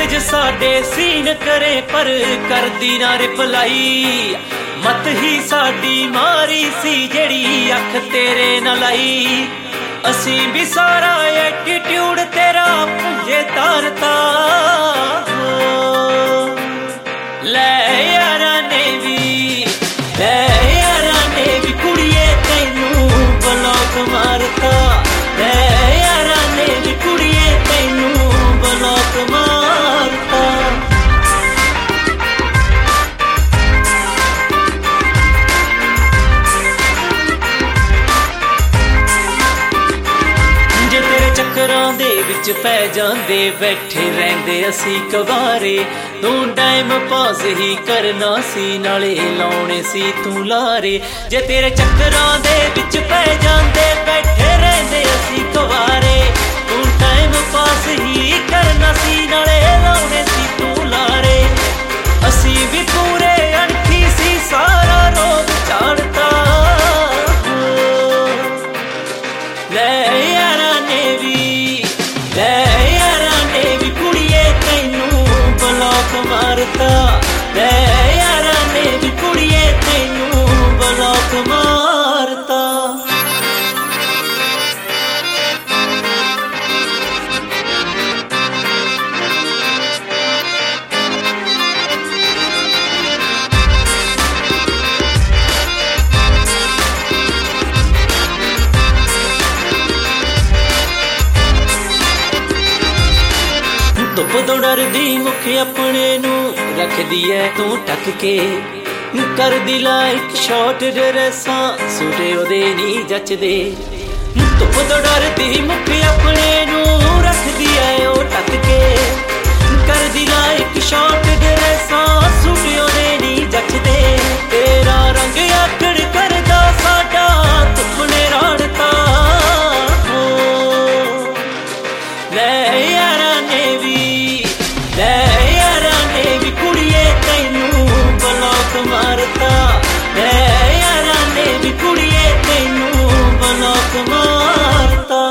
Message साडे scene करे पर करदी ना रिप्लाई। मत ही साडी मारी सी जेड़ी अख तेरे ना लाई। असी भी सारा एटीट्यूड तेरा भुंजे तारता। ले यारा ने भी कुड़िए तैनू ब्लॉक मारता। ले यारा ने भी कुड़िए तैनू ब्लॉक मारता। जे तेरे चक्करां दे विच पै जांदे बैठे रहिंदे असी कवारे। तू टाइम पास ही करना सी नाले लाउणे सी तू लारे। जे तेरे चक्करां दे विच पै जांदे बैठे रहिंदे असी कवारे। तू टाइम पास ही करना सी नाले लाउणे सी तू लारे। असी भी पूरे अणखी सी सारा रोग झाड़ता। ले यारा ने भी कुड़िए तैनू ब्लॉक मारता। ले यारा ने भी कुड़िए तैनू ब्लॉक मारता। धुप तो डरदी मुख अपने नू रखदी है तू टक के। कर दी लाइट शॉट ड्रेसा सूटे ओदे नी जचदे। धुप तो डरदी मुख अपने नू रखदी है ओ टक के। कर दी लाइट शॉट ड्रेसा सूटे ओदे नी जचदे। तेरा रंग आकड़ करदा साडा तुपने राड़ता। ले यारा ने भी कुड़िए तैनू ब्लॉक मारता। ले यारा ने भी कुड़िए तैनू ब्लॉक मारता।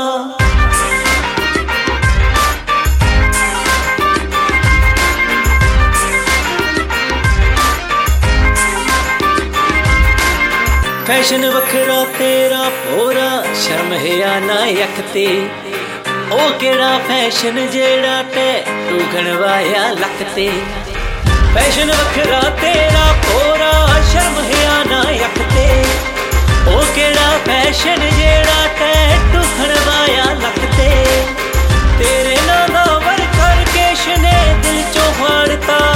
फैशन वखरा तेरा भोरा शर्म है या ना अख ते। ओ केड़ा फैशन जेड़ा टैटू गणवाया लक ते। फैशन वखरा तेरा भोरा शर्म है ना अख ते। ओ केड़ा फैशन जेड़ा टैटू गणवाया लक ते। तेरे नाल दा वर्कर केश ने दिल चों फाड़ता।